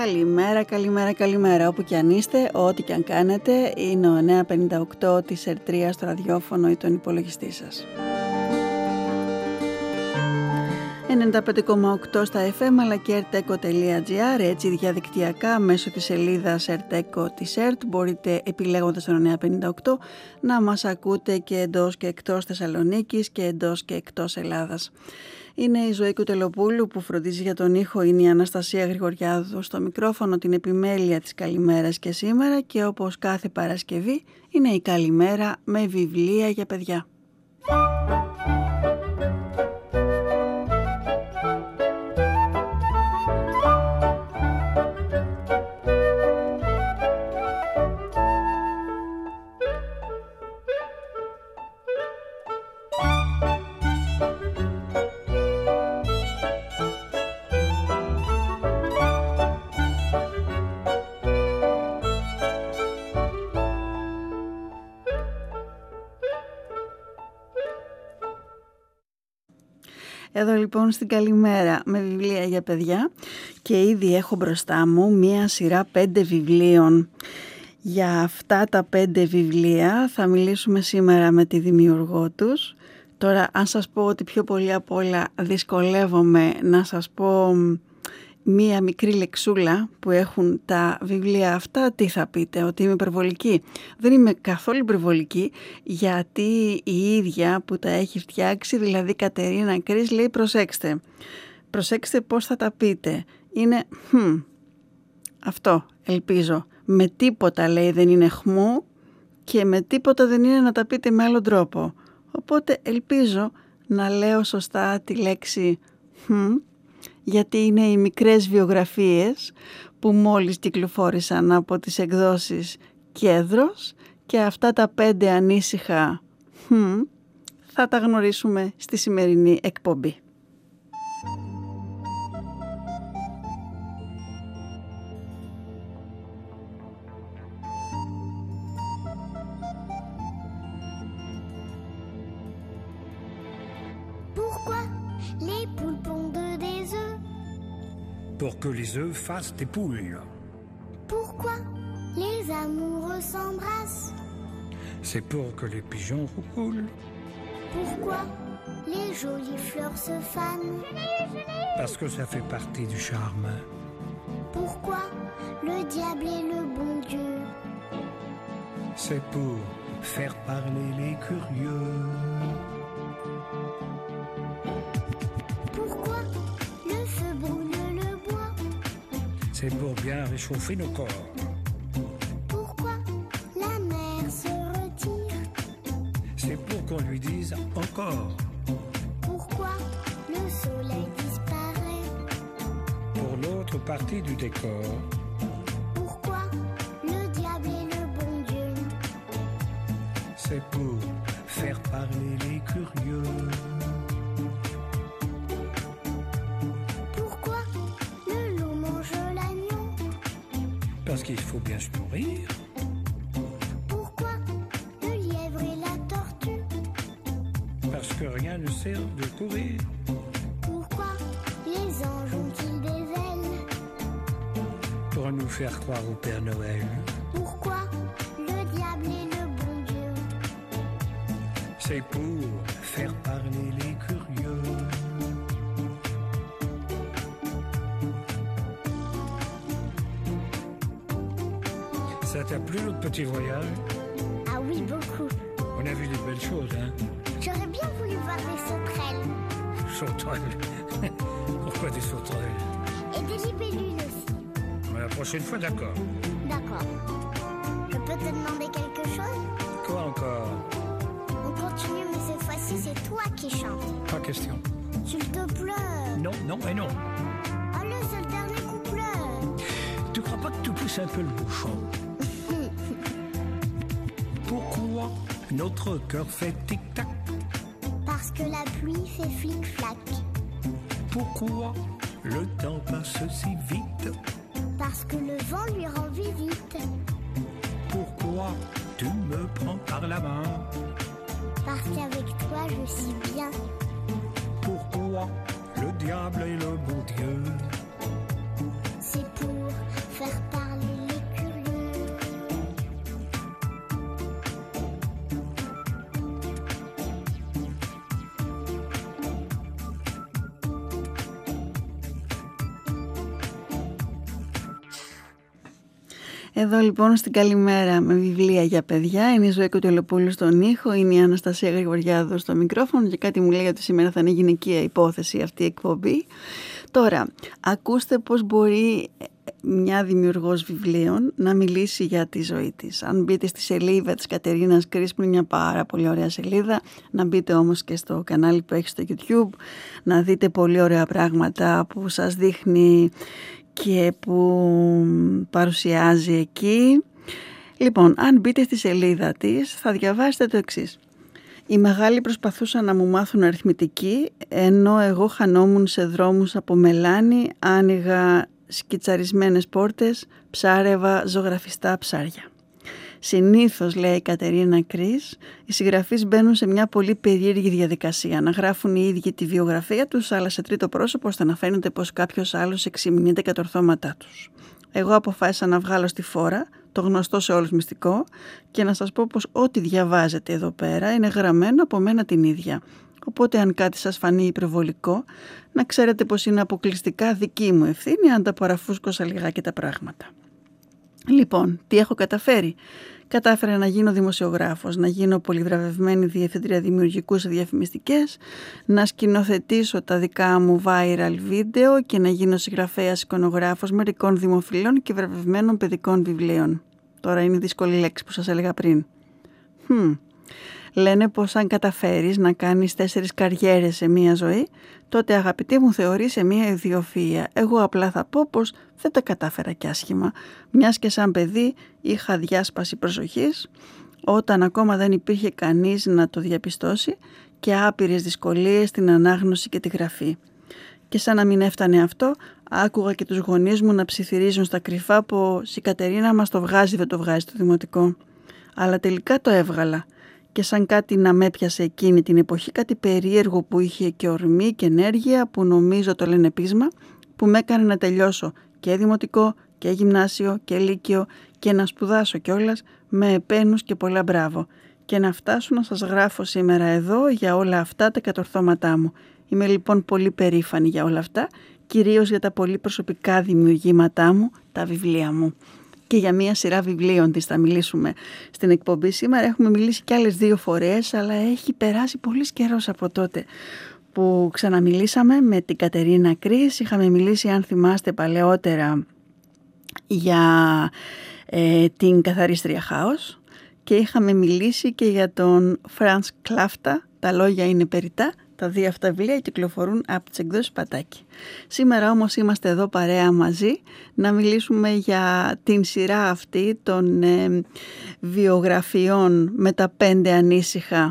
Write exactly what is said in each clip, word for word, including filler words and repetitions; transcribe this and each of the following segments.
Καλημέρα, καλημέρα, καλημέρα. Όπου και αν είστε, ό,τι και αν κάνετε, είναι ο εννιακόσια πενήντα οκτώ της Ερτρία στο ραδιόφωνο ή τον υπολογιστή σας. ενενήντα πέντε κόμμα οκτώ στα εφ εμ αλλά και ερτέκο τελεία τζι άρ, έτσι διαδικτυακά μέσω της σελίδας ερτέκο της ΕΡΤ μπορείτε, επιλέγοντας τον εννιακόσια πενήντα οκτώ, να μας ακούτε και εντός και εκτός Θεσσαλονίκης και εντός και εκτός Ελλάδας. Είναι η Ζωή Κουτελοπούλου που φροντίζει για τον ήχο, είναι η Αναστασία Γρηγοριάδου στο μικρόφωνο, την επιμέλεια της καλημέρας και σήμερα, και όπως κάθε Παρασκευή είναι η καλημέρα με βιβλία για παιδιά. Εδώ λοιπόν στην καλημέρα με βιβλία για παιδιά, και ήδη έχω μπροστά μου μία σειρά πέντε βιβλίων. Για αυτά τα πέντε βιβλία θα μιλήσουμε σήμερα με τη δημιουργό τους. Τώρα, αν σας πω ότι πιο πολύ απ' όλα δυσκολεύομαι να σας πω μία μικρή λεξούλα που έχουν τα βιβλία αυτά, τι θα πείτε, ότι είμαι υπερβολική? Δεν είμαι καθόλου υπερβολική, γιατί η ίδια που τα έχει φτιάξει, δηλαδή Κατερίνα Κρίς, λέει προσέξτε, προσέξτε πώς θα τα πείτε. Είναι hm, αυτό, ελπίζω. Με τίποτα, λέει, δεν είναι χμού, και με τίποτα δεν είναι να τα πείτε με άλλον τρόπο. Οπότε ελπίζω να λέω σωστά τη λέξη hm, γιατί είναι οι μικρές βιογραφίες που μόλις κυκλοφόρησαν από τις εκδόσεις Κέδρος, και αυτά τα πέντε ανήσυχα hm, θα τα γνωρίσουμε στη σημερινή εκπομπή. Pour que les œufs fassent des poules. Pourquoi les amoureux s'embrassent? C'est pour que les pigeons roulent. Pourquoi les jolies fleurs se fanent? Parce que ça fait partie du charme. Pourquoi le diable est le bon Dieu? C'est pour faire parler les curieux. Pourquoi le feu brûle? C'est pour bien réchauffer nos corps. Pourquoi la mer se retire? C'est pour qu'on lui dise encore. Pourquoi le soleil disparaît? Pour l'autre partie du décor. Pourquoi le diable est le bon Dieu? C'est pour faire parler les curieux. Parce qu'il faut bien se nourrir. Pourquoi le lièvre et la tortue? Parce que rien ne sert de courir. Pourquoi les anges ont-ils des ailes? Pour nous faire croire au Père Noël. Pourquoi le diable est le bon Dieu? C'est pour faire parler les curieux. Ça t'a plu notre petit voyage? Ah oui, beaucoup. On a vu des belles choses, hein? J'aurais bien voulu voir des sauterelles. Sauterelles? Pourquoi des sauterelles? Et des libellules aussi. Ouais, la prochaine fois, d'accord. D'accord. Je peux te demander quelque chose? Quoi encore? On continue, mais cette fois-ci, c'est toi qui chantes. Pas question. S'il te plaît. Non, non et non. Allez, c'est le dernier couplet. Tu crois pas que tu pousses un peu le bouchon? Pourquoi notre cœur fait tic-tac? Parce que la pluie fait flic-flac. Pourquoi le temps passe si vite? Parce que le vent lui rend visite. Pourquoi tu me prends par la main? Parce qu'avec toi je suis bien. Pourquoi le diable est le bon Dieu? C'est pour Εδώ λοιπόν στην Καλημέρα με βιβλία για παιδιά είναι η Ζωή Κοτελοπούλου στον ήχο, είναι η Αναστασία Γρηγοριάδου στο μικρόφωνο και κάτι μου λέει ότι σήμερα θα είναι γυναικεία υπόθεση αυτή η εκπομπή. Τώρα, ακούστε πώς μπορεί μια δημιουργός βιβλίων να μιλήσει για τη ζωή της. Αν μπείτε στη σελίδα της Κατερίνας Κρίς, που είναι μια πάρα πολύ ωραία σελίδα, να μπείτε όμως και στο κανάλι που έχει στο YouTube, να δείτε πολύ ωραία πράγματα που σας δείχνει και που παρουσιάζει εκεί. Λοιπόν, αν μπείτε στη σελίδα της θα διαβάσετε το εξής. Οι μεγάλοι προσπαθούσαν να μου μάθουν αριθμητική, ενώ εγώ χανόμουν σε δρόμους από μελάνι, άνοιγα σκιτσαρισμένες πόρτες, ψάρευα ζωγραφιστά ψάρια. Συνήθως, λέει η Κατερίνα Κρίς, οι συγγραφείς μπαίνουν σε μια πολύ περίεργη διαδικασία, να γράφουν οι ίδιοι τη βιογραφία τους, αλλά σε τρίτο πρόσωπο, ώστε να φαίνεται πως κάποιος άλλος εξυμνείται κατ' ορθώματά τους. Εγώ αποφάσισα να βγάλω στη φόρα το γνωστό σε όλους μυστικό και να σας πω πως ό,τι διαβάζετε εδώ πέρα είναι γραμμένο από μένα την ίδια. Οπότε αν κάτι σας φανεί υπερβολικό, να ξέρετε πως είναι αποκλειστικά δική μου ευθύνη αν τα παραφούσκωσα λιγάκι τα πράγματα. Λοιπόν, τι έχω καταφέρει? Κατάφερα να γίνω δημοσιογράφος, να γίνω πολυβραβευμένη διευθύντρια δημιουργικού σε διαφημιστικές, να σκηνοθετήσω τα δικά μου viral βίντεο και να γίνω συγγραφέας εικονογράφος μερικών δημοφιλών και βραβευμένων παιδικών βιβλίων. Τώρα είναι η δύσκολη λέξη που σας έλεγα πριν. Hm. Λένε πως αν καταφέρεις να κάνεις τέσσερις καριέρες σε μία ζωή, τότε αγαπητή μου θεωρείσαι μία ιδιοφυΐα. Εγώ απλά θα πω πως δεν τα κατάφερα κι άσχημα, μιας και σαν παιδί είχα διάσπαση προσοχής, όταν ακόμα δεν υπήρχε κανείς να το διαπιστώσει και άπειρες δυσκολίες στην ανάγνωση και τη γραφή. Και σαν να μην έφτανε αυτό, άκουγα και τους γονείς μου να ψιθυρίζουν στα κρυφά πως η Κατερίνα μας το βγάζει, δεν το βγάζει στο δημοτικό. Αλλά τελικά το έβγαλα. Και σαν κάτι να με έπιασε εκείνη την εποχή, κάτι περίεργο που είχε και ορμή και ενέργεια, που νομίζω το λένε πείσμα, που με έκανε να τελειώσω και δημοτικό και γυμνάσιο και λύκειο και να σπουδάσω κιόλας με επένους και πολλά μπράβο. Και να φτάσω να σας γράφω σήμερα εδώ για όλα αυτά τα κατορθώματά μου. Είμαι λοιπόν πολύ περήφανη για όλα αυτά, κυρίως για τα πολύ προσωπικά δημιουργήματά μου, τα βιβλία μου. Και για μία σειρά βιβλίων της θα μιλήσουμε στην εκπομπή σήμερα. Έχουμε μιλήσει κι άλλες δύο φορές, αλλά έχει περάσει πολύς καιρός από τότε που ξαναμιλήσαμε με την Κατερίνα Κρίς. Είχαμε μιλήσει, αν θυμάστε, παλαιότερα για ε, την καθαρίστρια Χάος και είχαμε μιλήσει και για τον Φρανς Κλάφτα, τα λόγια είναι περιτά. Τα δύο αυτά βιβλία κυκλοφορούν από τις εκδόσεις Πατάκη. Σήμερα όμως είμαστε εδώ παρέα μαζί να μιλήσουμε για την σειρά αυτή των ε, βιογραφιών με τα πέντε ανήσυχα.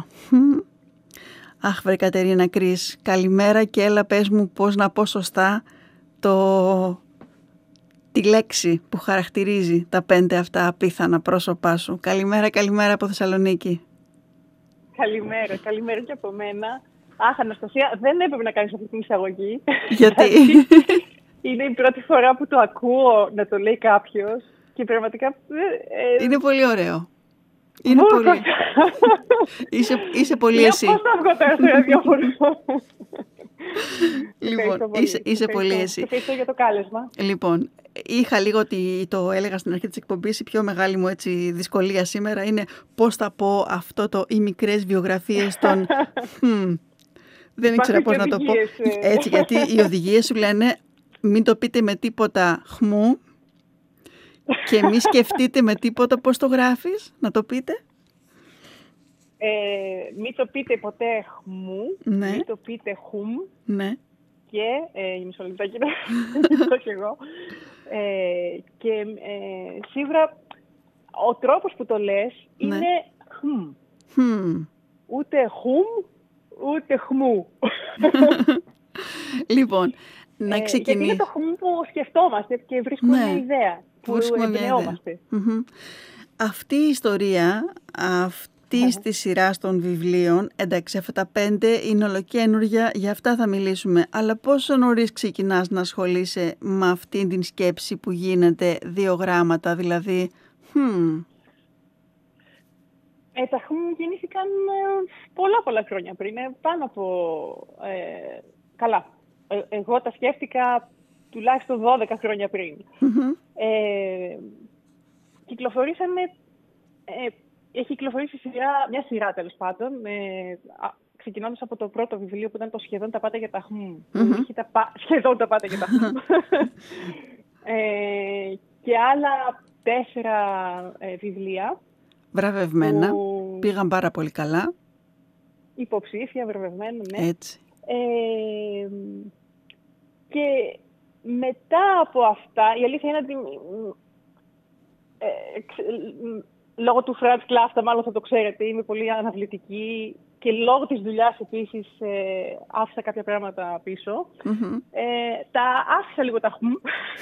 Αχ, βρε Κατερίνα Κρίς, καλημέρα και έλα πες μου πώς να πω σωστά το... τη λέξη που χαρακτηρίζει τα πέντε αυτά απίθανα πρόσωπά σου. Καλημέρα, καλημέρα από Θεσσαλονίκη. Καλημέρα, καλημέρα και από μένα. Αχ, Αναστασία, δεν έπρεπε να κάνεις αυτή την εισαγωγή. Γιατί? Είναι η πρώτη φορά που το ακούω να το λέει κάποιος και πραγματικά... Ε, είναι πολύ ωραίο. Είναι πολύ... είσαι, είσαι πολύ εσύ. Πώς θα βγω τώρα στο ραδιόφωνο. Λοιπόν, είσαι, είσαι πολύ εσύ. Ευχαριστώ για το κάλεσμα. Λοιπόν, είχα λίγο ότι το έλεγα στην αρχή της εκπομπής, η πιο μεγάλη μου έτσι δυσκολία σήμερα είναι πώς θα πω αυτό το οι μικρές βιογραφίες των... hm, δεν ήξερα πώς να το πω. Έτσι, γιατί οι οδηγίες σου λένε μην το πείτε με τίποτα χμού και μη σκεφτείτε με τίποτα πώς το γράφεις, να το πείτε. Ε, μην το πείτε ποτέ χμού, ναι. Μην το πείτε χουμ. Ναι. Και, ε, μισό λεπτάκι να το κι εγώ. Ε, και ε, σίγουρα ο τρόπος που το λες είναι ναι. χμ. Hm. Ούτε χουμ, ούτε χμού. Λοιπόν, να ε, ξεκινήσουμε. Γιατί είναι το χμ που σκεφτόμαστε και βρίσκουμε ναι. μια ιδέα, που εμπνεόμαστε. Mm-hmm. Αυτή η ιστορία, αυτή τη σειρά των βιβλίων, εντάξει, αυτά τα πέντε είναι ολοκαίνουργια, για αυτά θα μιλήσουμε. Αλλά πόσο νωρίς ξεκινάς να ασχολείσαι με αυτή την σκέψη που γίνεται δύο γράμματα, δηλαδή... Hmm. Ε, τα χμ γεννήθηκαν ε, πολλά πολλά χρόνια πριν, ε, πάνω από... Ε, καλά, ε, εγώ τα σκέφτηκα τουλάχιστον δώδεκα χρόνια πριν. Mm-hmm. Ε, κυκλοφορήσανε, ε, έχει κυκλοφορήσει σειρά, μια σειρά τέλος πάντων, ε, ξεκινώντας από το πρώτο βιβλίο που ήταν το «Σχεδόν τα πάντα για τα χμ». Mm-hmm. Έχει τα πα... Σχεδόν τα πάντα για τα χμ. ε, και άλλα τέσσερα ε, βιβλία. Βραβευμένα, που... πήγαν πάρα πολύ καλά. Υποψήφια, βραβευμένα, ναι. Έτσι. Ε, και μετά από αυτά, η αλήθεια είναι ότι ε, ξε, λόγω του Franz Kafka, μάλλον θα το ξέρετε, είμαι πολύ αναβλητική και λόγω της δουλειάς επίσης ε, άφησα κάποια πράγματα πίσω. Mm-hmm. Ε, τα άφησα λίγο τα χμ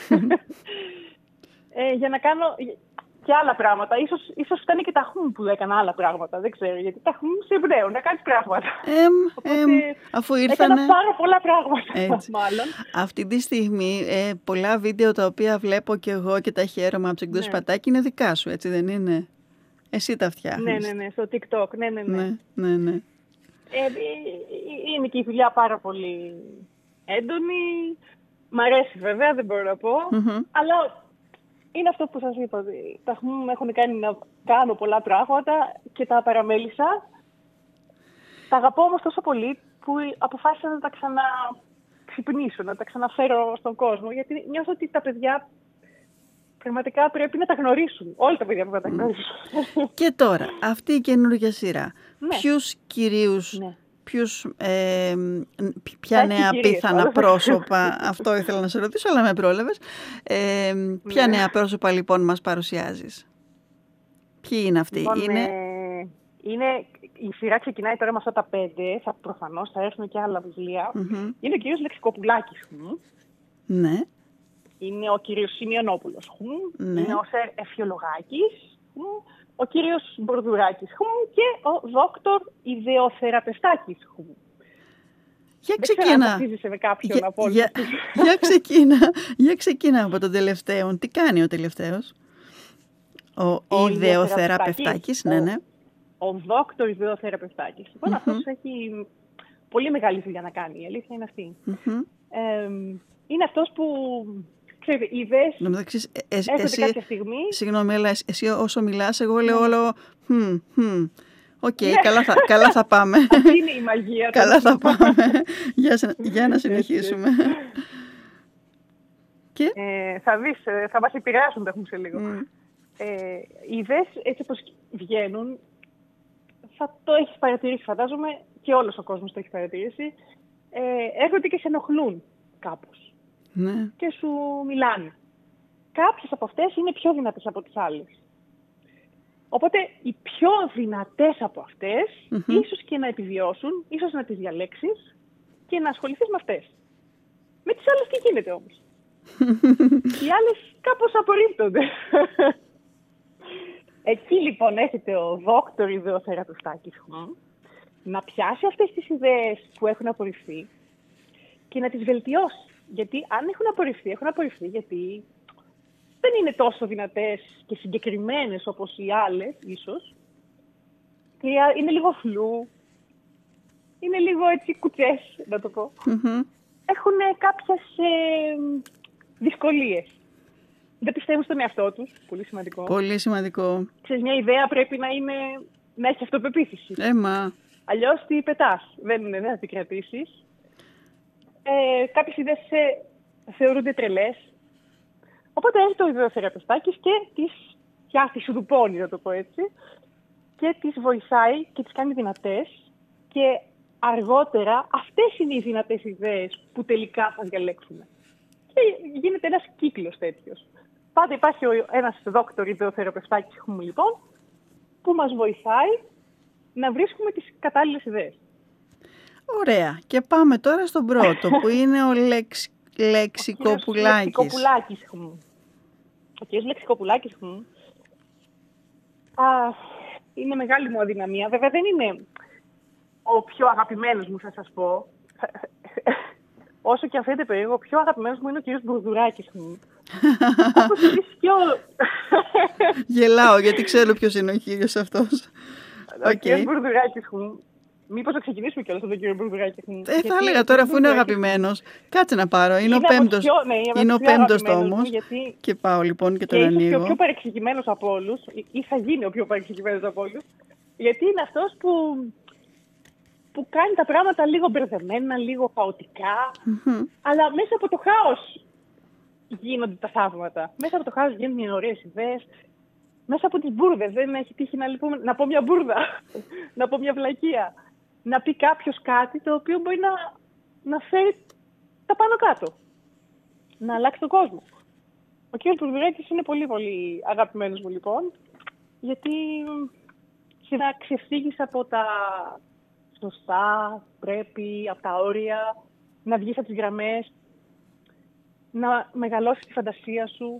ε, για να κάνω και άλλα πράγματα. Ίσως, ίσως φτάνει και τα χμ που έκανα άλλα πράγματα, δεν ξέρω, γιατί τα χμ σε εμπνέουν να κάνεις πράγματα. Εμ, Οπότε, εμ, αφού ήρθανε... Έκανα πάρα πολλά πράγματα, Έτσι. μάλλον. Αυτή τη στιγμή ε, πολλά βίντεο τα οποία βλέπω και εγώ και τα χαίρομαι από το εκδόσεις Ναι. Πατάκη είναι δικά σου, έτσι δεν είναι? Εσύ τα φτιάχνεις. Ναι, ναι, ναι, στο TikTok, ναι, ναι, ναι. ναι, ναι, ναι. Ε, είναι και η δουλειά πάρα πολύ έντονη. Μ' αρέσει βέβαια, δεν μπορώ να πω. Mm-hmm. Αλλά είναι αυτό που σας είπα. Τα μου έχουν κάνει να κάνω πολλά πράγματα και τα παραμέλησα. Τα αγαπώ όμως τόσο πολύ που αποφάσισα να τα ξαναξυπνήσω, να τα ξαναφέρω στον κόσμο. Γιατί νιώθω ότι τα παιδιά πραγματικά πρέπει να τα γνωρίσουν. Όλα τα παιδιά πρέπει να τα γνωρίσουν. Και τώρα, αυτή η καινούργια σειρά. Ναι. Ποιους κυρίους, Ναι. ποιους, ε, ποια Έχει νέα κυρίες, πιθανά όλα. πρόσωπα, αυτό ήθελα να σε ρωτήσω, αλλά με πρόλαβες. Ε, ποια Ναι. νέα πρόσωπα λοιπόν μας παρουσιάζεις? Ποιοι είναι αυτοί? Λοιπόν, είναι... ε, είναι... Η σειρά ξεκινάει τώρα με αυτά τα πέντε, θα, προφανώς θα έρθουν και άλλα βιβλία. Mm-hmm. Είναι ο κύριος Λεξικοπουλάκης. Ναι. Είναι ο κύριος Σημειονόπουλος. Ναι. Είναι ο Σερ Εφιολογάκης. Ο κύριος Μπορδουράκης. Και ο δόκτωρ Ιδεοθεραπευτάκης. Για Δεν ξέρω αν ξεκίνα. ταυτίζεσαι με κάποιον Για, από όλους για, αυτούς. για, ξεκίνα. για ξεκίνα από τον τελευταίο. Τι κάνει ο τελευταίος? Ο, Ο Ιδεοθεραπευτάκης. Ναι, ναι. Ο δόκτωρ Ιδεοθεραπευτάκης. Λοιπόν, Mm-hmm. αυτός έχει πολύ μεγάλη δουλειά να κάνει. Η αλήθεια είναι αυτή. Mm-hmm. Ε, είναι αυτός που, ξέρετε, οι ιδέες Εντάξει, ε, ε, έρχονται εσύ, κάποια στιγμή. συγγνώμη, αλλά εσύ, εσύ όσο μιλάς, εγώ λέω όλο «Hm, hm, οκ, καλά, θα, καλά θα πάμε». Αυτή είναι η μαγεία. Καλά θα πάμε. για, σε- για να συνεχίσουμε. Και, Ε, θα δεις, ε, θα μας επηρεάσουν τα έχουμε σε λίγο. Mm. Ε, οι ιδέες έτσι όπως βγαίνουν, θα το έχεις παρατηρήσει φαντάζομαι και όλος ο κόσμος το έχει παρατηρήσει, ε, έρχονται και σε ενοχλούν κάπως ναι. και σου μιλάνε. Κάποιες από αυτές είναι πιο δυνατές από τις άλλες. Οπότε οι πιο δυνατές από αυτές Mm-hmm. ίσως και να επιβιώσουν, ίσως να τις διαλέξεις και να ασχοληθείς με αυτές. Με τις άλλες τι γίνεται όμως? Οι άλλες κάπως απορρίπτονται. Εκεί λοιπόν έρχεται ο δόκτωρ Ιδεοθεραπευτάκης να πιάσει αυτές τις ιδέες που έχουν απορριφθεί και να τις βελτιώσει. Γιατί αν έχουν απορριφθεί, έχουν απορριφθεί γιατί δεν είναι τόσο δυνατές και συγκεκριμένες όπως οι άλλες, ίσως. Και είναι λίγο φλού, είναι λίγο έτσι κουτσές, να το πω. Mm-hmm. Έχουν κάποιες ε, δυσκολίες. Δεν πιστεύουν στον εαυτό τους, πολύ σημαντικό. Πολύ σημαντικό. Ξέρεις, μια ιδέα πρέπει να, είναι, να έχει αυτοπεποίθηση. Ε, μα. Αλλιώς τι πετάς, δεν, δεν θα την κρατήσεις. Ε, κάποιες ιδέες ε, θεωρούνται τρελές. Οπότε έρχεται ο ιδεοθεραπευτάκης και τις φτιάχνει, σου δουπώνει, να το πω έτσι, και τις βοηθάει και τις κάνει δυνατές και αργότερα αυτές είναι οι δυνατές ιδέες που τελικά θα διαλέξουμε. Και γίνεται ένας κύκλος τέτοιος. Πάντα υπάρχει ένας δόκτωρ ιδεοθεραπευτάκης, λοιπόν, που μας βοηθάει να βρίσκουμε τις κατάλληλες ιδέες. Ωραία. Και πάμε τώρα στον πρώτο, που είναι ο Λεξ, Λεξικοπουλάκης. Λεξικοπουλάκης. Ο κύριος Λεξικοπουλάκης. Α, είναι μεγάλη μου αδυναμία. Βέβαια δεν είναι ο πιο αγαπημένος μου, θα σας πω. Όσο και αν φαίνεται περίεργο, ο πιο αγαπημένος μου είναι ο κύριος Μπουρδουράκης. Όπως επίσης και ο... Γελάω, γιατί ξέρω ποιος είναι ο κύριος αυτός. Ο κύριος Μπουρδουράκης μου Μήπως να ξεκινήσουμε κιόλας από τον κύριο Μπουρδουράκη. Ε, θα έλεγα τώρα, αφού είναι αγαπημένος, κάτσε να πάρω. Είναι, είναι ο πέμπτος, πιο, ναι, είναι ο πέμπτος τόμος. Γιατί... Και πάω λοιπόν και τον και ανοίγω. Και ο πιο παρεξηγημένος από όλους, ή θα γίνει ο πιο παρεξηγημένος από όλους, γιατί είναι αυτός που, που κάνει τα πράγματα λίγο μπερδεμένα, λίγο χαοτικά, mm-hmm. αλλά μέσα από το χάος γίνονται τα θαύματα. Μέσα από το χάος γίνονται ωραίες ιδέες. Μέσα από τις μπουρδες. Δεν έχει τύχει να, λοιπόν, να πω μια μπουρδα, να πω μια βλακεία. Να πει κάποιος κάτι το οποίο μπορεί να, να φέρει τα πάνω κάτω. Να αλλάξει τον κόσμο. Ο κ. Μπουρδουράκης είναι πολύ πολύ αγαπημένος μου λοιπόν, γιατί να ξεφύγεις από τα σωστά, πρέπει, από τα όρια, να βγεις από τις γραμμές, να μεγαλώσεις τη φαντασία σου.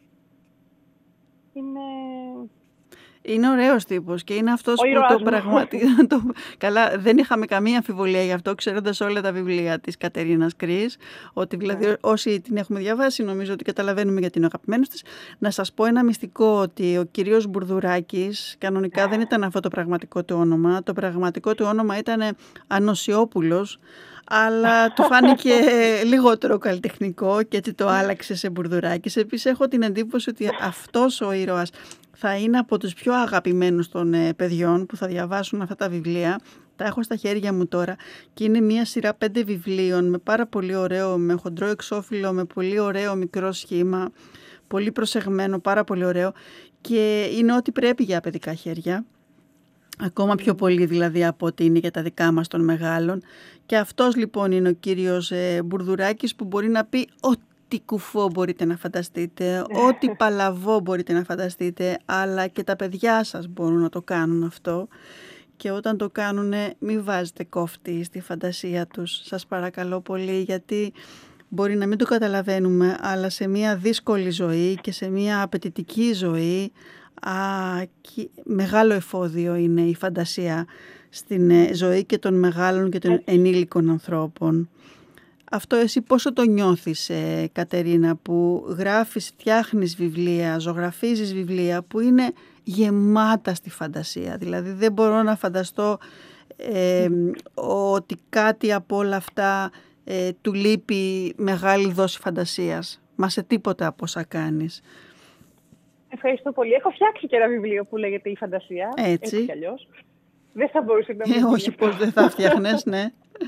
Είναι... Είναι ωραίος τύπος και είναι αυτός ο που το πραγματικά... το... Καλά, δεν είχαμε καμία αμφιβολία γι' αυτό, ξέροντας όλα τα βιβλία της Κατερίνας Κρίς, ότι δηλαδή yeah. όσοι την έχουμε διαβάσει νομίζω ότι καταλαβαίνουμε γιατί είναι ο αγαπημένος της. Να σας πω ένα μυστικό, ότι ο κύριος Μπουρδουράκης κανονικά yeah. δεν ήταν αυτό το πραγματικό του όνομα. Το πραγματικό του όνομα ήταν Ανοσιόπουλος, αλλά του φάνηκε λιγότερο καλλιτεχνικό και έτσι το άλλαξε σε Μπουρδουράκης. Επίσης έχω την εντύπωση ότι αυτός ο ήρωας θα είναι από τους πιο αγαπημένους των ε, παιδιών που θα διαβάσουν αυτά τα βιβλία. Τα έχω στα χέρια μου τώρα και είναι μια σειρά πέντε βιβλίων με πάρα πολύ ωραίο, με χοντρό εξώφυλλο, με πολύ ωραίο μικρό σχήμα, πολύ προσεγμένο, πάρα πολύ ωραίο, και είναι ό,τι πρέπει για παιδικά χέρια. Ακόμα πιο πολύ δηλαδή από ό,τι είναι για τα δικά μας των μεγάλων. Και αυτός λοιπόν είναι ο κύριος ε, Μπουρδουράκης, που μπορεί να πει ό,τι κουφό μπορείτε να φανταστείτε, ό,τι παλαβό μπορείτε να φανταστείτε, αλλά και τα παιδιά σας μπορούν να το κάνουν αυτό. Και όταν το κάνουν, μην βάζετε κόφτη στη φαντασία τους, σας παρακαλώ πολύ, γιατί μπορεί να μην το καταλαβαίνουμε, αλλά σε μια δύσκολη ζωή και σε μια απαιτητική ζωή, Α, μεγάλο εφόδιο είναι η φαντασία στην ζωή και των μεγάλων και των ενήλικων ανθρώπων. Αυτό εσύ πόσο το νιώθεις, ε, Κατερίνα, που γράφεις, φτιάχνεις βιβλία, ζωγραφίζεις βιβλία που είναι γεμάτα στη φαντασία. Δηλαδή δεν μπορώ να φανταστώ ε, ότι κάτι από όλα αυτά ε, του λείπει μεγάλη δόση φαντασίας. Μα σε τίποτα από όσα κάνεις. Ευχαριστώ πολύ. Έχω φτιάξει και ένα βιβλίο που λέγεται «Η Φαντασία». Έτσι. Έτσι κι αλλιώς. Δεν θα μπορούσε να μην. Ε, όχι, πώς δεν θα φτιάχνες, ναι.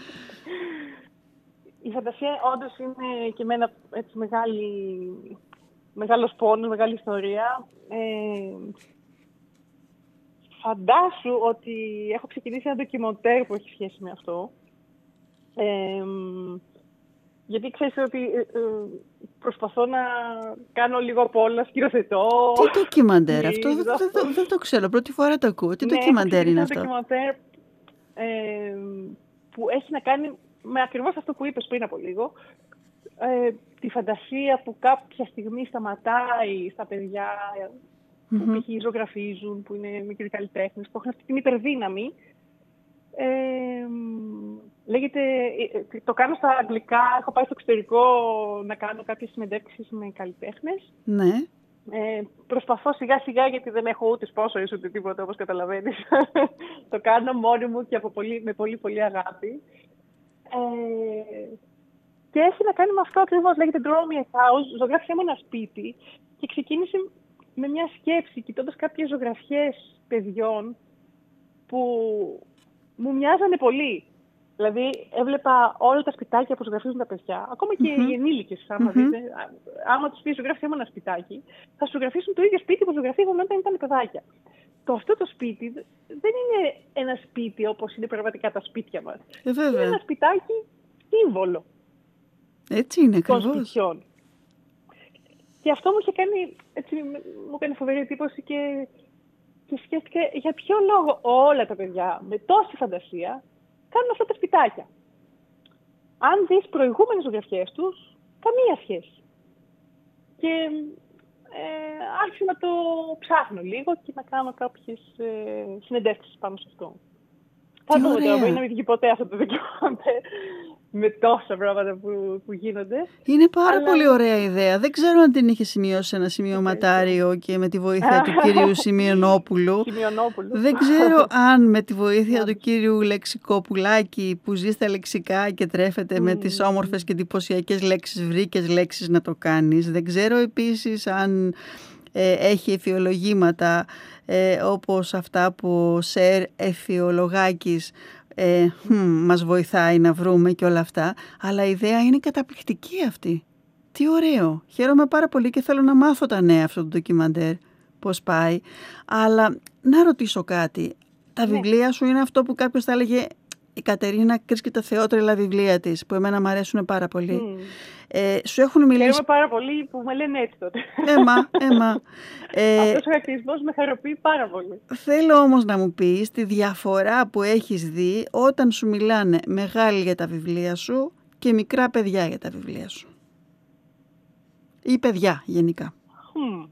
Η φαντασία όντως είναι και με ένα έτσι μεγάλη, μεγάλος πόνος, μεγάλη ιστορία. Ε, φαντάσου ότι έχω ξεκινήσει ένα ντοκιμοντέρ που έχει σχέση με αυτό. Ε, γιατί ξέρεις ότι ε, ε, προσπαθώ να κάνω λίγο από όλα, σκηνοθετώ. Τι ντοκιμαντέρ αυτό, δεν, δεν, δεν το ξέρω, πρώτη φορά το ακούω. Τι ντοκιμαντέρ είναι αυτό? Είναι ένα ντοκιμαντέρ ε, που έχει να κάνει με ακριβώς αυτό που είπες πριν από λίγο. Ε, τη φαντασία που κάποια στιγμή σταματάει στα παιδιά mm-hmm. που π.χ. ζωγραφίζουν, που είναι μικροί καλλιτέχνες, που έχουν αυτή την υπερδύναμη. Ε, λέγεται, το κάνω στα αγγλικά, έχω πάει στο εξωτερικό να κάνω κάποιες συνεντεύξεις με καλλιτέχνες. Ναι. Ε, προσπαθώ σιγά σιγά, γιατί δεν έχω ούτε sponsors ούτε τίποτα, όπως καταλαβαίνεις. Το κάνω μόνη μου και από πολύ, με πολύ πολύ αγάπη. Ε, και έχει να κάνει με αυτό ακριβώς, λέγεται Draw Me a House, ζωγράφισε μου ένα σπίτι, και ξεκίνησε με μια σκέψη, κοιτώντας κάποιες ζωγραφιές παιδιών που μου μοιάζανε πολύ. Δηλαδή, έβλεπα όλα τα σπιτάκια που ζωγραφίζουν τα παιδιά, ακόμα και mm-hmm. οι ενήλικες, άμα mm-hmm. δείτε. Άμα τους πεις ζωγράφισε μου ένα σπιτάκι, θα σου ζωγραφίσουν το ίδιο σπίτι που ζωγραφίζαν όταν ήταν παιδάκια. Το αυτό το σπίτι δεν είναι ένα σπίτι όπως είναι πραγματικά τα σπίτια μας. Ε, είναι ένα σπιτάκι σύμβολο. Έτσι είναι, ακριβώς. Των σπιτιών. Και αυτό μου είχε κάνει, έτσι, μου έκανε φοβερή εντύπωση και, και σκέφτηκα για ποιο λόγο όλα τα παιδιά με τόση φαντασία κάνουν αυτά τα σπιτάκια. Αν δεις προηγούμενες ζωγραφιές τους, καμία σχέση. Και ε, άρχισα να το ψάχνω λίγο και να κάνω κάποιες ε, συνεντεύξεις πάνω σε αυτό. Θα δούμε τώρα, μπορεί να μην βγει ποτέ αυτό το δικαιώματα. με τόσα πράγματα που, που γίνονται. Είναι πάρα Αλλά... πολύ ωραία ιδέα. Δεν ξέρω αν την είχε σημειώσει σε ένα σημειωματάριο και με τη βοήθεια του κύριου Σημειωνόπουλου. Δεν ξέρω αν με τη βοήθεια του κύριου Λεξικόπουλάκη που ζει στα λεξικά και τρέφεται mm. με τις όμορφες και εντυπωσιακές λέξεις, βρήκες λέξεις να το κάνεις. Δεν ξέρω επίσης αν ε, έχει εφιολογήματα ε, όπως αυτά που ο Σερ Εφιολογάκης Ε, μ, μας βοηθάει να βρούμε και όλα αυτά, αλλά η ιδέα είναι καταπληκτική αυτή. Τι ωραίο. Χαίρομαι πάρα πολύ και θέλω να μάθω τα νέα αυτό το ντοκιμαντέρ, πώς πάει. Αλλά να ρωτήσω κάτι. Τα ναι. βιβλία σου είναι αυτό που κάποιος θα έλεγε η Κατερίνα Κρίς και τα θεότρελα βιβλία της, που εμένα μου αρέσουν πάρα πολύ. Mm. Ε, σου έχουν μιλήσει... Χαίρομαι πάρα πολύ που με λένε έτσι τότε. Έμα, έμα. Ε, Αυτός ο χαρακτηρισμός με χαροποιεί πάρα πολύ. Θέλω όμως να μου πεις τη διαφορά που έχεις δει όταν σου μιλάνε μεγάλοι για τα βιβλία σου και μικρά παιδιά για τα βιβλία σου. Ή παιδιά γενικά. Mm.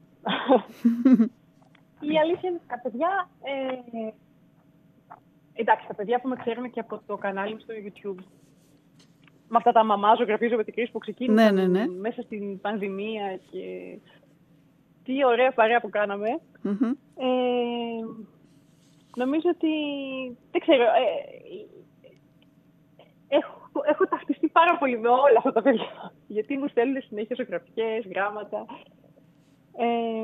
Η αλήθεια είναι τα παιδιά... Ε, εντάξει, τα παιδιά που με ξέρουν και από το κανάλι μου στο YouTube, με αυτά τα μαμά ζωγραφίζω με την κρίση που ξεκίνησαν ναι, ναι, ναι. μέσα στην πανδημία και τι ωραία παρέα που κάναμε. Mm-hmm. Ε, νομίζω ότι, δεν ξέρω, ε, έχω, έχω ταυτιστεί πάρα πολύ με όλα αυτά τα παιδιά, γιατί μου στέλνουν συνέχεια ζωγραφιές, γράμματα. Ε,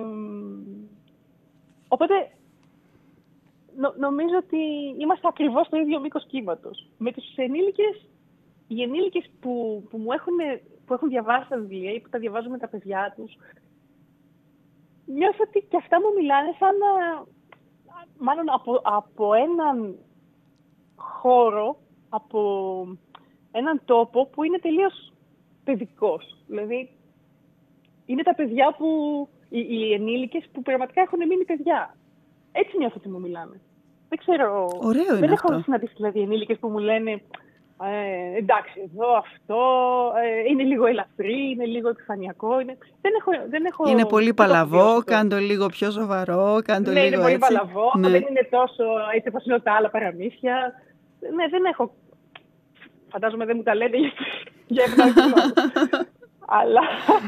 οπότε, νο, νομίζω ότι είμαστε ακριβώς στο ίδιο μήκος κύματος. Με τους ενήλικες, οι ενήλικες που, που μου έχουν, που έχουν διαβάσει τα βιβλία ή που τα διαβάζουν με τα παιδιά τους, νιώθω ότι και αυτά μου μιλάνε σαν να, μάλλον από, από έναν χώρο, από έναν τόπο που είναι τελείως παιδικός. Δηλαδή, είναι τα παιδιά που, οι, οι ενήλικες που πραγματικά έχουν μείνει παιδιά. Έτσι νιώθω ότι μου μιλάνε. Δεν ξέρω, ωραίο είναι δεν αυτό. έχω συναντήσει δηλαδή ενήλικες που μου λένε Ε, εντάξει, εδώ αυτό ε, είναι λίγο ελαφρύ, είναι λίγο επιφανειακό. Είναι, δεν έχω, δεν έχω, είναι πολύ παλαβό, κάνε το λίγο πιο σοβαρό, κάνε το ναι, λίγο είναι έτσι. πολύ παλαβό, ναι. δεν είναι τόσο έτσι όπως είναι τα άλλα παραμύθια. Ναι, δεν έχω. Φαντάζομαι δεν μου τα λένε για ευναγισμό. αλλά,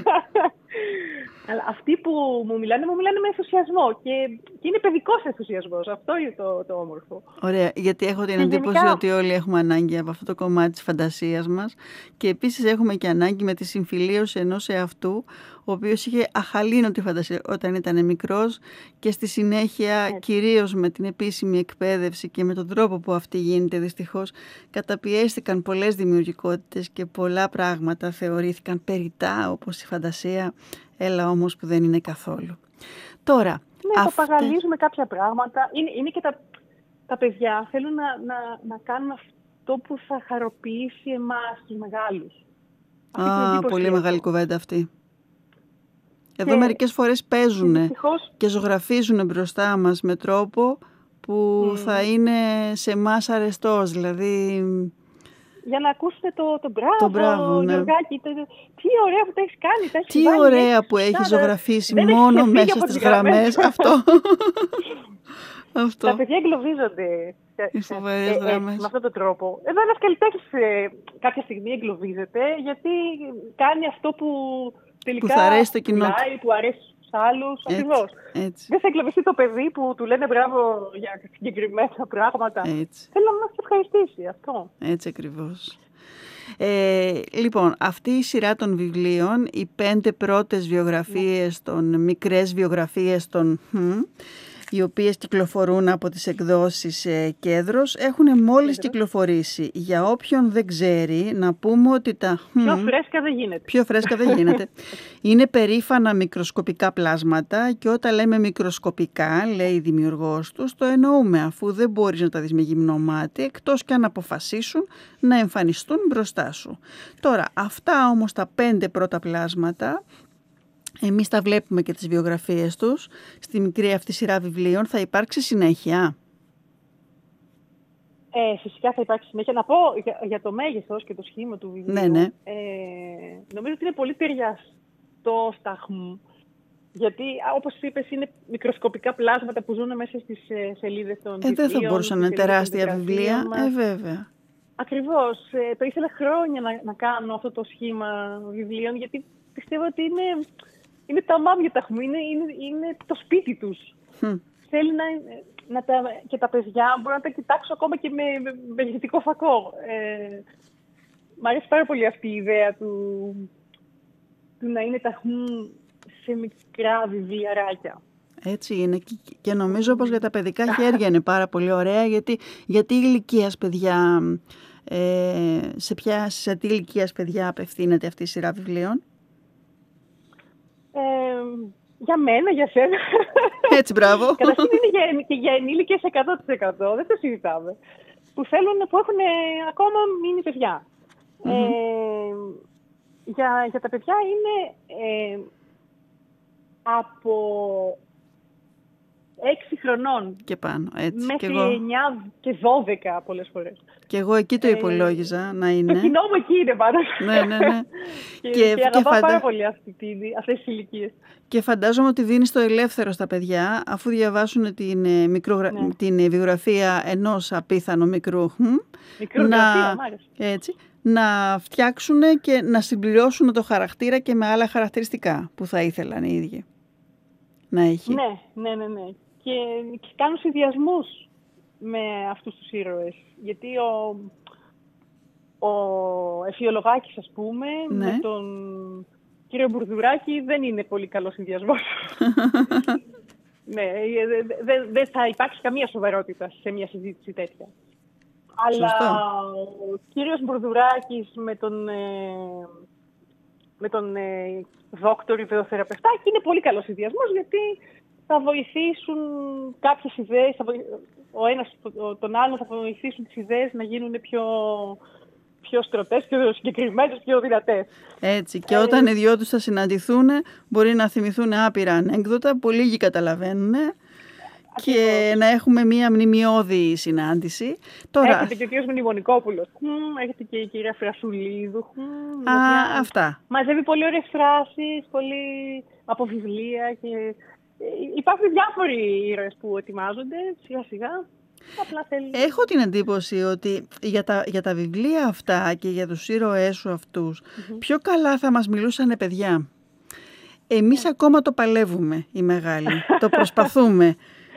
αλλά αυτοί που μου μιλάνε, μου μιλάνε με ενθουσιασμό και, και είναι παιδικός ενθουσιασμός. Αυτό είναι το, το όμορφο. Ωραία, γιατί έχω την και εντύπωση γενικά... ότι όλοι έχουμε ανάγκη από αυτό το κομμάτι της φαντασίας μας και επίσης έχουμε και ανάγκη με τη συμφιλίωση ενός εαυτού, ο οποίος είχε αχαλήνωτη φαντασία όταν ήταν μικρός και στη συνέχεια έτσι. Κυρίως με την επίσημη εκπαίδευση και με τον τρόπο που αυτή γίνεται δυστυχώς καταπιέστηκαν πολλές δημιουργικότητες και πολλά πράγματα θεωρήθηκαν περιττά όπως η φαντασία. Έλα όμως που δεν είναι καθόλου. Τώρα, ναι, αυτε... παπαγαλίζουμε κάποια πράγματα. Είναι, είναι και τα, τα παιδιά θέλουν να, να, να κάνουν αυτό που θα χαροποιήσει εμάς τους μεγάλους. Α, πολύ μεγάλη κουβέντα αυτή. Εδώ και, μερικές φορές παίζουν και, δυστυχώς... και ζωγραφίζουν μπροστά μας με τρόπο που mm. θα είναι σε εμάς αρεστός. Δηλαδή... Για να ακούσετε το, το μπράβο, το μπράβο ναι. Γιωργάκη, το, τι ωραία που το έχεις κάνει. Το έχεις τι βάλει, ωραία έχεις που έχεις ζωγραφίσει δεν μόνο μέσα στις γραμμές. Αυτό. Αυτό. Τα παιδιά εγκλωβίζονται οι φοβερές ε, γραμμές. Ε, με αυτόν τον τρόπο. Εδώ ένας καλλιτέχνης ε, κάποια στιγμή εγκλωβίζεται γιατί κάνει αυτό που τελικά που θα αρέσει το κοινό πουλάει, που αρέσει στους άλλους. Ακριβώς. Δεν θα εγκλωβιστεί το παιδί που του λένε μπράβο για συγκεκριμένα πράγματα. Έτσι. Θέλω να σε ευχαριστήσει αυτό. Έτσι ακριβώς. Ε, λοιπόν, αυτή η σειρά των βιβλίων, οι πέντε πρώτες βιογραφίες των, μικρές βιογραφίες των hm, οι οποίες κυκλοφορούν από τις εκδόσεις ε, Κέδρος, έχουν μόλις κυκλοφορήσει. Για όποιον δεν ξέρει, να πούμε ότι τα... Πιο φρέσκα δεν γίνεται. Πιο φρέσκα δεν γίνεται. Είναι περήφανα μικροσκοπικά πλάσματα και όταν λέμε μικροσκοπικά, λέει η δημιουργός τους, το εννοούμε αφού δεν μπορείς να τα δεις με γυμνό μάτι, εκτός και αν αποφασίσουν να εμφανιστούν μπροστά σου. Τώρα, αυτά όμως τα πέντε πρώτα πλάσματα... Εμείς τα βλέπουμε και τις βιογραφίες τους στη μικρή αυτή σειρά βιβλίων. Θα υπάρξει συνέχεια? Ε, φυσικά θα υπάρξει συνέχεια. Να πω για, για το μέγεθος και το σχήμα του βιβλίου. Ναι, ναι. Ε, νομίζω ότι είναι πολύ ταιριαστό στα χμ. Γιατί, όπως είπες, είναι μικροσκοπικά πλάσματα που ζουν μέσα στις ε, σελίδες των ε, βιβλίων. Ε, δεν θα μπορούσαν να είναι τεράστια βιβλία. Ε, βέβαια. ακριβώς. Ε, το ήθελα χρόνια να, να κάνω αυτό το σχήμα βιβλίων, γιατί πιστεύω ότι είναι, είναι τα μάμια τα έχουμε, είναι, είναι, είναι το σπίτι τους. Mm. Θέλει να, να τα, και τα παιδιά μπορώ να τα κοιτάξω ακόμα και με, με, με γευτικό φακό. Ε, μ' αρέσει πάρα πολύ αυτή η ιδέα του, του να είναι τα χμ σε μικρά βιβλιαράκια. Έτσι είναι και νομίζω πως για τα παιδικά χέρια είναι πάρα πολύ ωραία, γιατί, γιατί ηλικίας παιδιά, ε, σε, ποια, σε τι ηλικίας παιδιά απευθύνεται αυτή η σειρά βιβλίων? Ε, για μένα, για σένα. Έτσι, μπράβο. Καταρχήν είναι για, και για ενήλικες εκατό τοις εκατό, δεν το συζητάμε. Που, θέλουν, που έχουν ακόμα μείνει παιδιά. Mm-hmm. Ε, για, για τα παιδιά είναι ε, από έξι χρονών και πάνω, έτσι. μέχρι και εγώ... εννιά και δώδεκα πολλές φορές. Και εγώ εκεί το υπολόγιζα ε, να είναι. Το κοινό μου εκεί είναι πάνω. Ναι, ναι, ναι. και, και, και αγαπάω φαντα... πάρα πολύ αυτή, αυτές τις ηλικίες. Και φαντάζομαι ότι δίνεις το ελεύθερο στα παιδιά, αφού διαβάσουν την, μικρογρα... ναι. την βιογραφία ενός απίθανου μικρού. Μικρογραφία, να... έτσι, να φτιάξουν και να συμπληρώσουν το χαρακτήρα και με άλλα χαρακτηριστικά που θα ήθελαν οι ίδιοι να έχει. Ναι, ναι, ναι, ναι. Και, και κάνουν συνδυασμούς με αυτούς τους ήρωες. Γιατί ο, ο Εφιολογάκης, ας πούμε, ναι. με τον κύριο Μπουρδουράκη δεν είναι πολύ καλός συνδυασμός. ναι, δεν δε θα υπάρξει καμία σοβαρότητα σε μια συζήτηση τέτοια. Αλλά Σωστό. ο κύριος Μπουρδουράκης με τον, ε, με τον ε, δόκτωρ ιδεοθεραπευτάκη είναι πολύ καλός συνδυασμός, γιατί θα βοηθήσουν κάποιες ιδέες, θα βοη... ο ένας τον άλλον θα βοηθήσουν τις ιδέες να γίνουν πιο, πιο στρωτές, πιο συγκεκριμένες, πιο δυνατές. Έτσι, και ε... όταν οι δυο τους θα συναντηθούν, μπορεί να θυμηθούν άπειρα ανέκδοτα, που λίγοι καταλαβαίνουν, και να έχουμε μία μνημειώδη συνάντηση. Τώρα... Έχετε και ο κύριος Μνημονικόπουλος, έχετε και η κυρία Φρασουλίδου. Α, αυτά. Μαζεύει πολύ ωραίες φράσεις, πολύ από βιβλία και... Υπάρχουν διάφοροι ήρωες που ετοιμάζονται σιγά σιγά. Απλά θέλει... Έχω την εντύπωση ότι για τα, για τα βιβλία αυτά και για τους ήρωές σου αυτούς, mm-hmm. πιο καλά θα μας μιλούσαν παιδιά. Εμείς yeah. ακόμα το παλεύουμε οι μεγάλοι, το προσπαθούμε.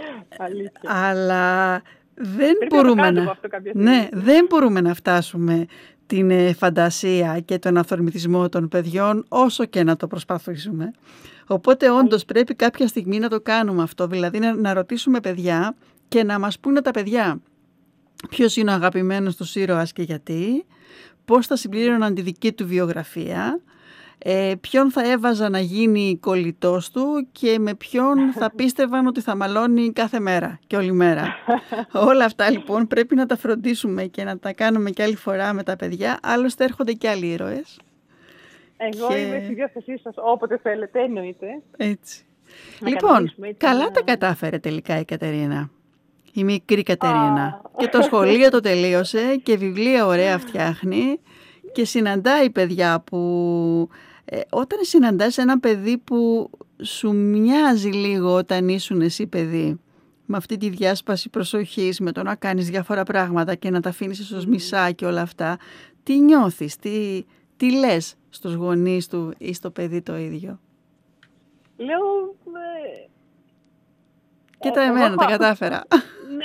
Αλλά δεν μπορούμε να, να... Ναι, δεν μπορούμε να φτάσουμε την φαντασία και τον αυθορμητισμό των παιδιών όσο και να το προσπαθήσουμε. Οπότε όντως πρέπει κάποια στιγμή να το κάνουμε αυτό, δηλαδή να, να ρωτήσουμε παιδιά και να μας πούνε τα παιδιά ποιος είναι ο αγαπημένος τους ήρωας και γιατί, πώς θα συμπλήρωναν τη δική του βιογραφία, ε, ποιον θα έβαζα να γίνει κολλητός του και με ποιον θα πίστευαν ότι θα μαλώνει κάθε μέρα και όλη μέρα. Όλα αυτά λοιπόν πρέπει να τα φροντίσουμε και να τα κάνουμε και άλλη φορά με τα παιδιά, άλλωστε έρχονται και άλλοι ήρωες. Εγώ και... είμαι στη διάθεσή σας όποτε θέλετε, εννοείται. Έτσι. Λοιπόν, έτσι, καλά να... τα κατάφερε τελικά η Κατερίνα. Η μικρή Κατερίνα. Ah. Και το σχολείο το τελείωσε και βιβλία ωραία φτιάχνει και συναντάει παιδιά που... Ε, όταν συναντάς ένα παιδί που σου μοιάζει λίγο όταν ήσουν εσύ παιδί, με αυτή τη διάσπαση προσοχής, με το να κάνεις διάφορα πράγματα και να τα αφήνεις ίσως μισά και όλα αυτά, τι νιώθεις, τι, τι λες στους γονείς του ή στο παιδί το ίδιο? Λέω... Ε, Κοίτα ε, εμένα, εγώ... τα κατάφερα. Ναι,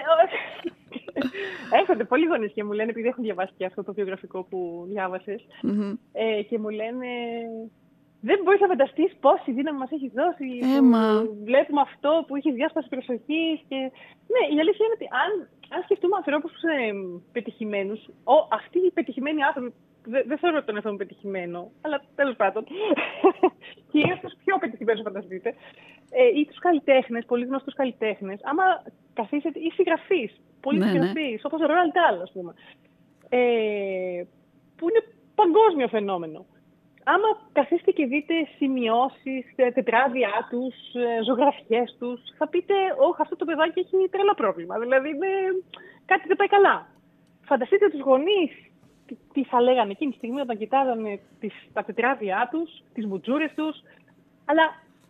έρχονται πολλοί γονείς και μου λένε, επειδή έχουν διαβάσει και αυτό το βιογραφικό που διάβασες, mm-hmm. ε, και μου λένε... Δεν μπορείς να φανταστείς πόση δύναμη μας έχει δώσει. Που βλέπουμε αυτό που έχει διάσπαση προσοχής. Και... Ναι, η αλήθεια είναι ότι αν, αν σκεφτούμε ανθρώπους ε, πετυχημένους, ο, αυτοί οι πετυχημένοι άνθρωποι, δεν δε θεωρώ τον εαυτό μου πετυχημένο, αλλά τέλος πάντων, κυρίως τους πιο πετυχημένους, φανταστείτε, ε, ή τους καλλιτέχνες, πολύ γνωστούς καλλιτέχνες, άμα καθίσετε, ή συγγραφείς, πολύ ναι, συγγραφείς, ναι. όπως ο Ρόναλντ Ντάλ, ας πούμε, ε, που είναι παγκόσμιο φαινόμενο. Άμα καθίστε και δείτε σημειώσεις, τετράδια τους, ζωγραφιές τους, θα πείτε, όχι, αυτό το παιδάκι έχει τρελό πρόβλημα. Δηλαδή, είναι... κάτι δεν πάει καλά. Φανταστείτε τους γονείς τι, τι θα λέγανε εκείνη τη στιγμή όταν κοιτάζανε τις, τα τετράδια τους, τις μπουτζούρες τους. Αλλά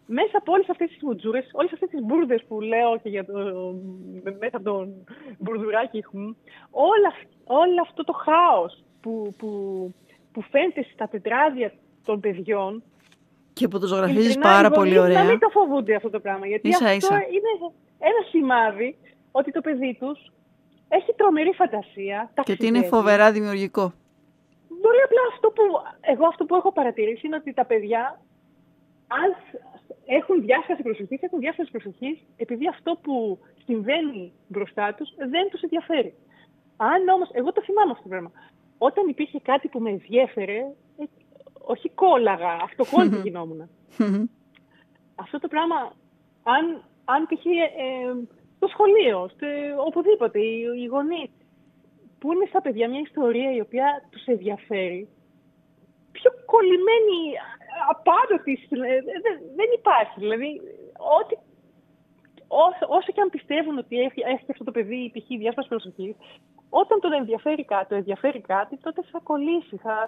μέσα από όλες αυτές τις μπουτζούρες, όλες αυτές τις μπουρδες που λέω και για το, μέσα από τον μπουρδουράκι, όλα, όλο αυτό το χάος που, που, που φαίνεται στα τετράδια των παιδιών. Και που το ζωγραφίζεις πάρα πολύ ωραία. Να μην το φοβούνται αυτό το πράγμα, γιατί ίσα, αυτό ίσα. είναι ένα σημάδι ότι το παιδί τους έχει τρομερή φαντασία. Και ότι είναι φοβερά δημιουργικό. Μπορεί απλά αυτό που, εγώ αυτό που έχω παρατηρήσει είναι ότι τα παιδιά, αν έχουν διάσταση προσοχής, έχουν διάσταση προσοχής επειδή αυτό που συμβαίνει μπροστά τους δεν τους ενδιαφέρει. Αν όμως, εγώ το θυμάμαι αυτό το πράγμα, όταν υπήρχε κάτι που με ενδιέφερε, ε, όχι κόλλαγα, αυτοκόλλητη γινόμουν. Αυτό το πράγμα, αν, αν π.χ. Ε, στο σχολείο, στο, οπουδήποτε, οι, οι γονείς, που είναι στα παιδιά μια ιστορία η οποία τους ενδιαφέρει, πιο κολλημένη απάνω της, δεν, δεν υπάρχει. Δηλαδή, ό,τι, όσο, όσο και αν πιστεύουν ότι έχει, έχει αυτό το παιδί π.χ. διάσταση προσοχής, όταν τον ενδιαφέρει κάτι, το ενδιαφέρει κάτι, τότε θα κολλήσει, θα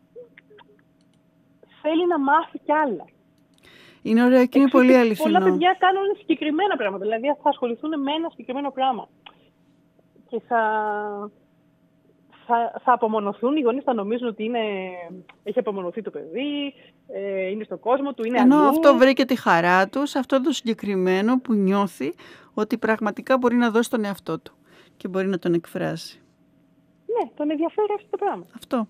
θέλει να μάθει κι άλλα. Είναι ωραίο και είναι πολύ αληθινό. Πολλά παιδιά κάνουν συγκεκριμένα πράγματα, δηλαδή θα ασχοληθούν με ένα συγκεκριμένο πράγμα. Και θα... Θα, θα απομονωθούν, οι γονείς θα νομίζουν ότι είναι, έχει απομονωθεί το παιδί, ε, είναι στον κόσμο του, είναι Ενώ αλλού. αυτό βρει και τη χαρά του σε αυτό το συγκεκριμένο που νιώθει ότι πραγματικά μπορεί να δώσει τον εαυτό του και μπορεί να τον εκφράσει. Ναι, τον ενδιαφέρει αυτό το πράγμα. Αυτό.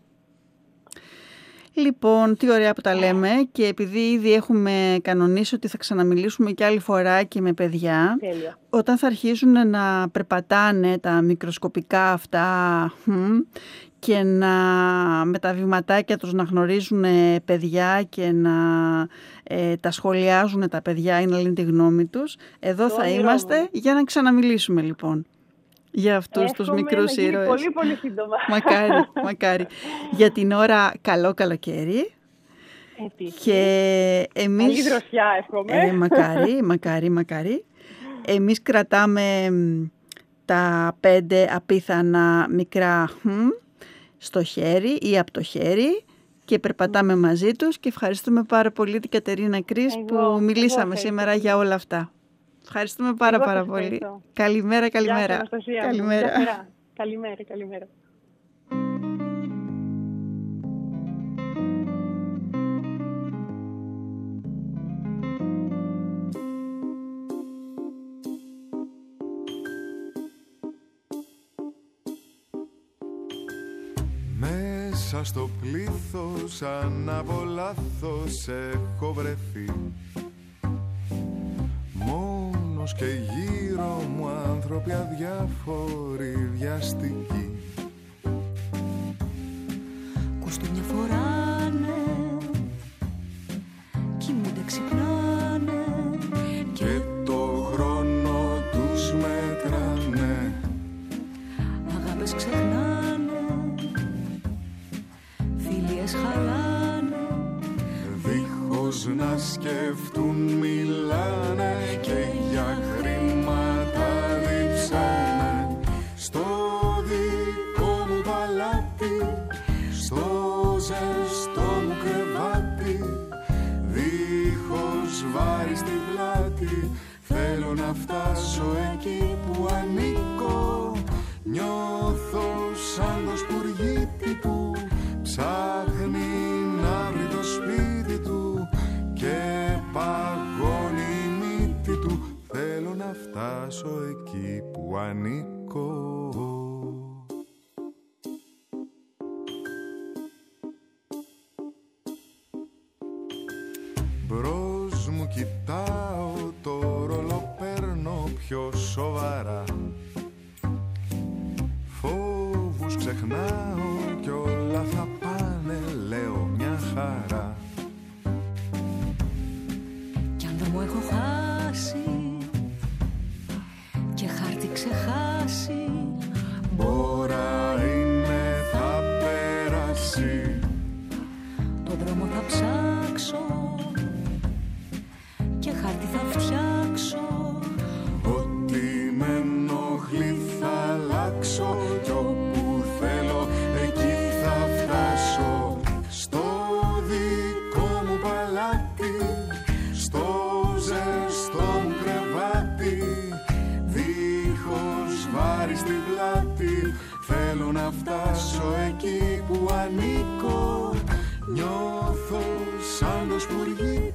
Λοιπόν, τι ωραία που τα λέμε και επειδή ήδη έχουμε κανονίσει ότι θα ξαναμιλήσουμε και άλλη φορά και με παιδιά, Τέλεια. Όταν θα αρχίσουν να περπατάνε τα μικροσκοπικά αυτά και να με τα βηματάκια τους να γνωρίζουν παιδιά και να ε, τα σχολιάζουν τα παιδιά ή να λένε τη γνώμη τους, εδώ το θα είμαστε μου. Για να ξαναμιλήσουμε λοιπόν. Για αυτούς Έχουμε τους μικρούς ήρωες. Πολύ πολύ σύντομα. Μακάρι, μακάρι. Για την ώρα καλό καλοκαίρι. Επίσης. Και εμείς... Καλή δροσιά εύχομαι. Ε, μακάρι, μακάρι, μακάρι. Εμείς κρατάμε τα πέντε απίθανα μικρά χμ στο χέρι ή από το χέρι και περπατάμε mm. μαζί τους και ευχαριστούμε πάρα πολύ την Κατερίνα Κρίς εγώ, που μιλήσαμε σήμερα για όλα αυτά. Ευχαριστούμε πάρα εγώ πάρα πολύ. Ευχαριστώ. Καλημέρα, καλημέρα. Γεια σας, καλημέρα. Καλημέρα, καλημέρα. Μέσα στο πλήθος αν από λάθος έχω βρεθεί, μόνος και γύρω μου άνθρωποι αδιάφοροι βιαστικοί. Κουστούμια φοράνε, κοιμούνται, ξυπνάνε και το χρόνο τους μετράνε. Αγάπες ξεχνάνε, φιλίες χαλάνε, δίχως να σκεφτούν μιλάνε και για χρήματα διψάνε. Στο δικό μου παλάτι, στο ζεστό μου κρεβάτι, δίχως βάρη στην πλάτη, θέλω να φτάσω εκεί που ανήκω. Νιώθω σαν το σπουργίτη που ψάχνει να βρει το σπίτι του και παγώνει η μύτη του. Θέλω να φτάσω εκεί που ανήκω. Μπρος μου κοιτάω, το ρόλο παίρνω πιο σοβαρά. Φόβους ξεχνάω κι όλα θα πάνε, λέω μια χαρά. Κι αν δεν μου έχω χάσει και χάρτη ξεχάσει, μπόρα είναι θα περάσει. Το δρόμο θα ψάξω και χάρτη θα φτιάξω. Ό,τι με ενοχλεί θα αλλάξω κι όπου θέλω εκεί θα φτάσω. να φτάσω εκεί που ανήκω. Νιώθω σαν το σπουργί